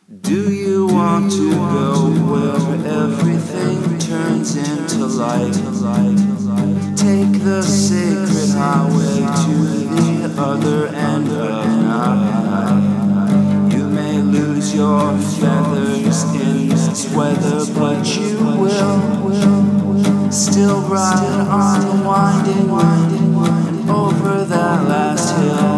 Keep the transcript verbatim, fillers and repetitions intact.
Do you want to go where everything turns into light? Take the sacred highway to the other end of night. You may lose your feathers in this weather, but you will still ride on the winding, winding, and over that last hill.